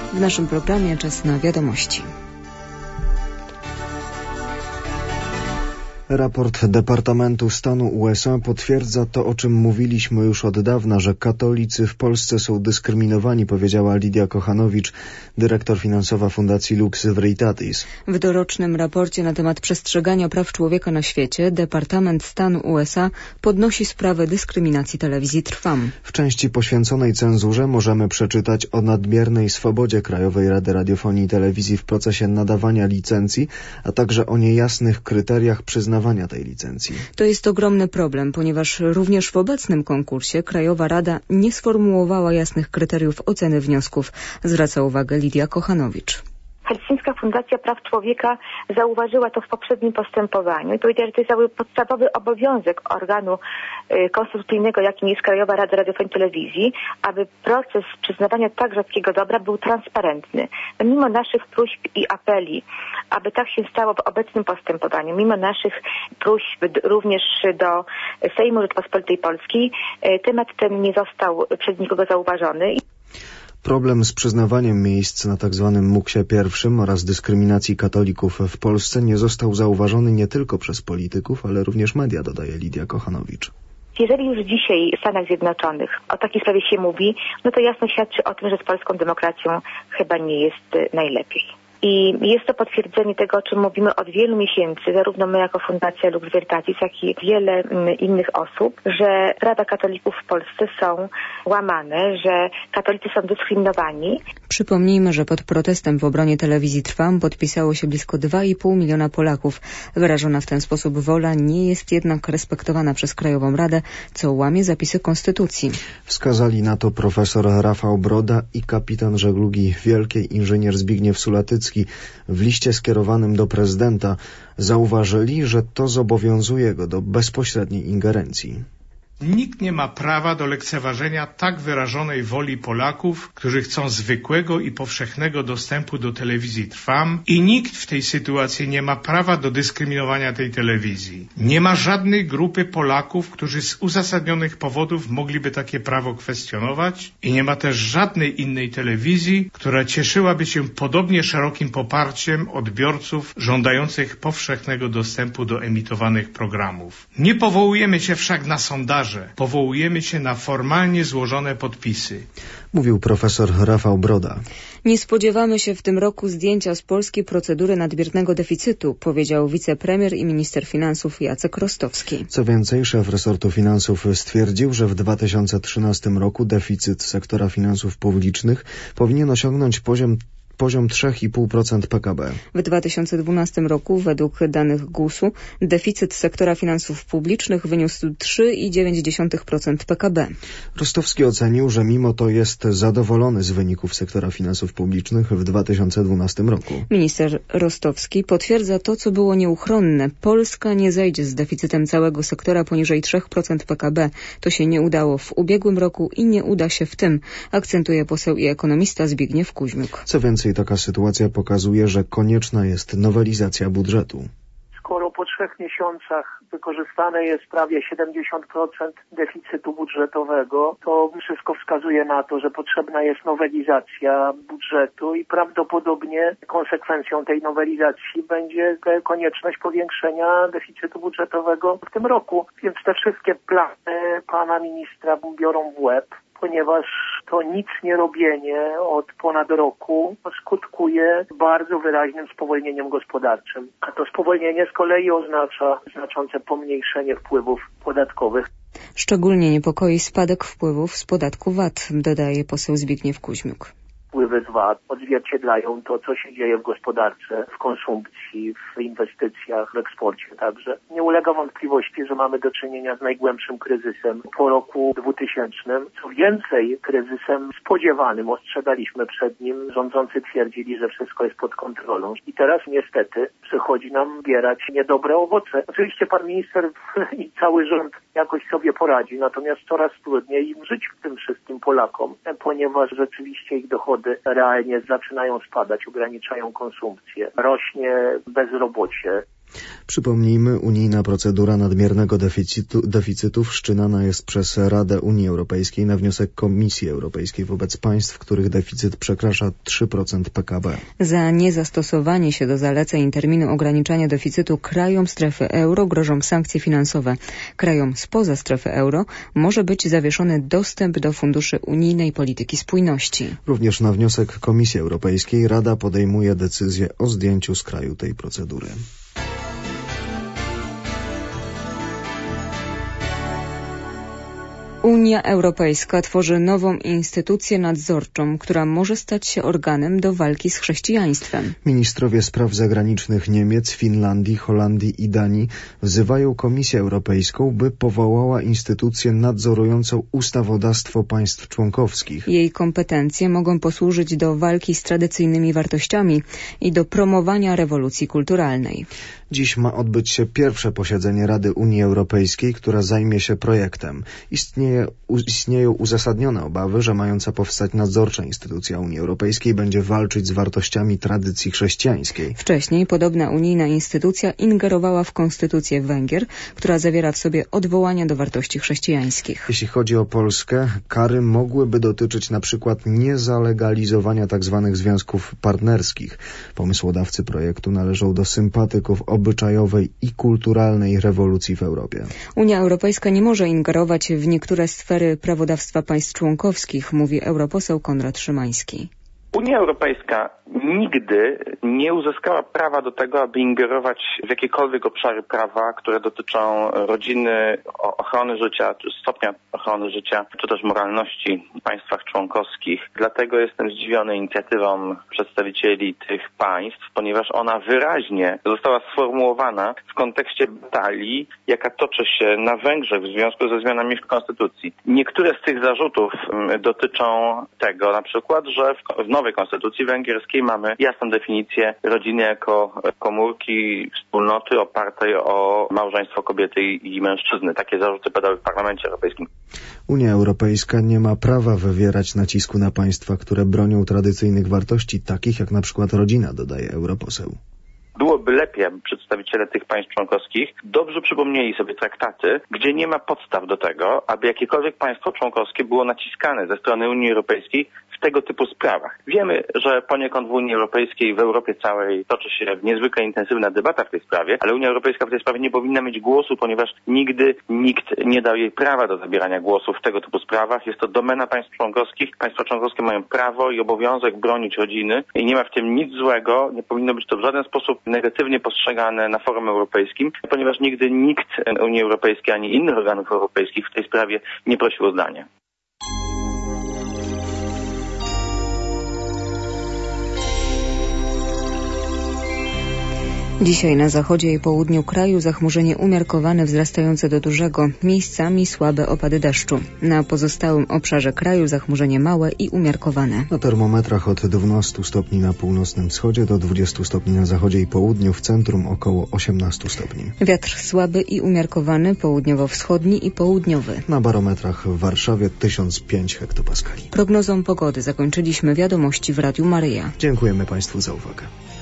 W naszym programie czas na wiadomości. Raport Departamentu Stanu USA potwierdza to, o czym mówiliśmy już od dawna, że katolicy w Polsce są dyskryminowani, powiedziała Lidia Kochanowicz, dyrektor finansowa Fundacji Lux Veritatis. W dorocznym raporcie na temat przestrzegania praw człowieka na świecie Departament Stanu USA podnosi sprawę dyskryminacji telewizji Trwam. W części poświęconej cenzurze możemy przeczytać o nadmiernej swobodzie Krajowej Rady Radiofonii i Telewizji w procesie nadawania licencji, a także o niejasnych kryteriach przyznawania tej licencji. To jest ogromny problem, ponieważ również w obecnym konkursie Krajowa Rada nie sformułowała jasnych kryteriów oceny wniosków, zwraca uwagę Lidia Kochanowicz. Helsińska Fundacja Praw Człowieka zauważyła to w poprzednim postępowaniu i powiedziała, że to jest podstawowy obowiązek organu konstytucyjnego, jakim jest Krajowa Rada Radiofonii i Telewizji, aby proces przyznawania tak rzadkiego dobra był transparentny. Mimo naszych próśb i apeli, aby tak się stało w obecnym postępowaniu, mimo naszych próśb również do Sejmu Rzeczypospolitej Polskiej, temat ten nie został przez nikogo zauważony. Problem z przyznawaniem miejsc na tzw. Muksie I oraz dyskryminacji katolików w Polsce nie został zauważony nie tylko przez polityków, ale również media, dodaje Lidia Kochanowicz. Jeżeli już dzisiaj w Stanach Zjednoczonych o takiej sprawie się mówi, no to jasno świadczy o tym, że z polską demokracją chyba nie jest najlepiej. I jest to potwierdzenie tego, o czym mówimy od wielu miesięcy, zarówno my jako Fundacja Lux Veritatis, jak i wiele innych osób, że prawa katolików w Polsce są łamane, że katolicy są dyskryminowani. Przypomnijmy, że pod protestem w obronie telewizji Trwam podpisało się blisko 2,5 miliona Polaków. Wyrażona w ten sposób wola nie jest jednak respektowana przez Krajową Radę, co łamie zapisy Konstytucji. Wskazali na to profesor Rafał Broda i kapitan żeglugi wielkiej inżynier Zbigniew Sulatycki. W liście skierowanym do prezydenta zauważyli, że to zobowiązuje go do bezpośredniej ingerencji. Nikt nie ma prawa do lekceważenia tak wyrażonej woli Polaków, którzy chcą zwykłego i powszechnego dostępu do telewizji Trwam i nikt w tej sytuacji nie ma prawa do dyskryminowania tej telewizji. Nie ma żadnej grupy Polaków, którzy z uzasadnionych powodów mogliby takie prawo kwestionować i nie ma też żadnej innej telewizji, która cieszyłaby się podobnie szerokim poparciem odbiorców żądających powszechnego dostępu do emitowanych programów. Nie powołujemy się wszak na sondaże. Powołujemy się na formalnie złożone podpisy. Mówił profesor Rafał Broda. Nie spodziewamy się w tym roku zdjęcia z Polski procedury nadmiernego deficytu, powiedział wicepremier i minister finansów Jacek Rostowski. Co więcej, szef resortu finansów stwierdził, że w 2013 roku deficyt sektora finansów publicznych powinien osiągnąć poziom 3,5% PKB. W 2012 roku według danych GUS-u deficyt sektora finansów publicznych wyniósł 3,9% PKB. Rostowski ocenił, że mimo to jest zadowolony z wyników sektora finansów publicznych w 2012 roku. Minister Rostowski potwierdza to, co było nieuchronne. Polska nie zejdzie z deficytem całego sektora poniżej 3% PKB. To się nie udało w ubiegłym roku i nie uda się w tym, akcentuje poseł i ekonomista Zbigniew Kuźmiuk. Co więcej, taka sytuacja pokazuje, że konieczna jest nowelizacja budżetu. Skoro po 3 miesiącach wykorzystane jest prawie 70% deficytu budżetowego, to wszystko wskazuje na to, że potrzebna jest nowelizacja budżetu i prawdopodobnie konsekwencją tej nowelizacji będzie konieczność powiększenia deficytu budżetowego w tym roku. Więc te wszystkie plany pana ministra biorą w łeb, ponieważ to nic nie robienie od ponad roku skutkuje bardzo wyraźnym spowolnieniem gospodarczym. A to spowolnienie z kolei oznacza znaczące pomniejszenie wpływów podatkowych. Szczególnie niepokoi spadek wpływów z podatku VAT, dodaje poseł Zbigniew Kuźmiuk. Wpływy z VAT odzwierciedlają to, co się dzieje w gospodarce, w konsumpcji, w inwestycjach, w eksporcie także. Nie ulega wątpliwości, że mamy do czynienia z najgłębszym kryzysem po roku 2000. Co więcej, kryzysem spodziewanym, ostrzegaliśmy przed nim. Rządzący twierdzili, że wszystko jest pod kontrolą. I teraz niestety przychodzi nam zbierać niedobre owoce. Oczywiście pan minister i cały rząd jakoś sobie poradzi, natomiast coraz trudniej im żyć tym wszystkim Polakom, ponieważ rzeczywiście ich dochody realnie zaczynają spadać, ograniczają konsumpcję, rośnie bezrobocie. Przypomnijmy, unijna procedura nadmiernego deficytu wszczynana jest przez Radę Unii Europejskiej na wniosek Komisji Europejskiej wobec państw, których deficyt przekracza 3% PKB. Za niezastosowanie się do zaleceń i terminu ograniczania deficytu krajom strefy euro grożą sankcje finansowe. Krajom spoza strefy euro może być zawieszony dostęp do funduszy unijnej polityki spójności. Również na wniosek Komisji Europejskiej Rada podejmuje decyzję o zdjęciu z kraju tej procedury. Unia Europejska tworzy nową instytucję nadzorczą, która może stać się organem do walki z chrześcijaństwem. Ministrowie spraw zagranicznych Niemiec, Finlandii, Holandii i Danii wzywają Komisję Europejską, by powołała instytucję nadzorującą ustawodawstwo państw członkowskich. Jej kompetencje mogą posłużyć do walki z tradycyjnymi wartościami i do promowania rewolucji kulturalnej. Dziś ma odbyć się pierwsze posiedzenie Rady Unii Europejskiej, która zajmie się projektem. Istnieją uzasadnione obawy, że mająca powstać nadzorcza instytucja Unii Europejskiej będzie walczyć z wartościami tradycji chrześcijańskiej. Wcześniej podobna unijna instytucja ingerowała w konstytucję Węgier, która zawiera w sobie odwołania do wartości chrześcijańskich. Jeśli chodzi o Polskę, kary mogłyby dotyczyć na przykład niezalegalizowania tzw. związków partnerskich. Pomysłodawcy projektu należą do sympatyków obyczajowej i kulturalnej rewolucji w Europie. Unia Europejska nie może ingerować w niektóre sfery prawodawstwa państw członkowskich, mówi europoseł Konrad Szymański. Unia Europejska nigdy nie uzyskała prawa do tego, aby ingerować w jakiekolwiek obszary prawa, które dotyczą rodziny, ochrony życia, czy stopnia ochrony życia, czy też moralności w państwach członkowskich. Dlatego jestem zdziwiony inicjatywą przedstawicieli tych państw, ponieważ ona wyraźnie została sformułowana w kontekście batalii, jaka toczy się na Węgrzech w związku ze zmianami w konstytucji. Niektóre z tych zarzutów dotyczą tego na przykład, że w nowej konstytucji węgierskiej mamy jasną definicję rodziny jako komórki wspólnoty opartej o małżeństwo kobiety i mężczyzny. Takie zarzuty padały w Parlamencie Europejskim. Unia Europejska nie ma prawa wywierać nacisku na państwa, które bronią tradycyjnych wartości, takich jak na przykład rodzina, dodaje europoseł. Byłoby lepiej, aby przedstawiciele tych państw członkowskich dobrze przypomnieli sobie traktaty, gdzie nie ma podstaw do tego, aby jakiekolwiek państwo członkowskie było naciskane ze strony Unii Europejskiej w tego typu sprawach. Wiemy, że poniekąd w Unii Europejskiej, w Europie całej toczy się niezwykle intensywna debata w tej sprawie, ale Unia Europejska w tej sprawie nie powinna mieć głosu, ponieważ nigdy nikt nie dał jej prawa do zabierania głosu w tego typu sprawach. Jest to domena państw członkowskich. Państwa członkowskie mają prawo i obowiązek bronić rodziny i nie ma w tym nic złego. Nie powinno być to w żaden sposób negatywnie postrzegane na forum europejskim, ponieważ nigdy nikt Unii Europejskiej ani innych organów europejskich w tej sprawie nie prosił o zdanie. Dzisiaj na zachodzie i południu kraju zachmurzenie umiarkowane wzrastające do dużego, miejscami słabe opady deszczu. Na pozostałym obszarze kraju zachmurzenie małe i umiarkowane. Na termometrach od 12 stopni na północnym wschodzie do 20 stopni na zachodzie i południu, w centrum około 18 stopni. Wiatr słaby i umiarkowany, południowo-wschodni i południowy. Na barometrach w Warszawie 1005 hektopaskali. Prognozą pogody zakończyliśmy wiadomości w Radiu Maryja. Dziękujemy Państwu za uwagę.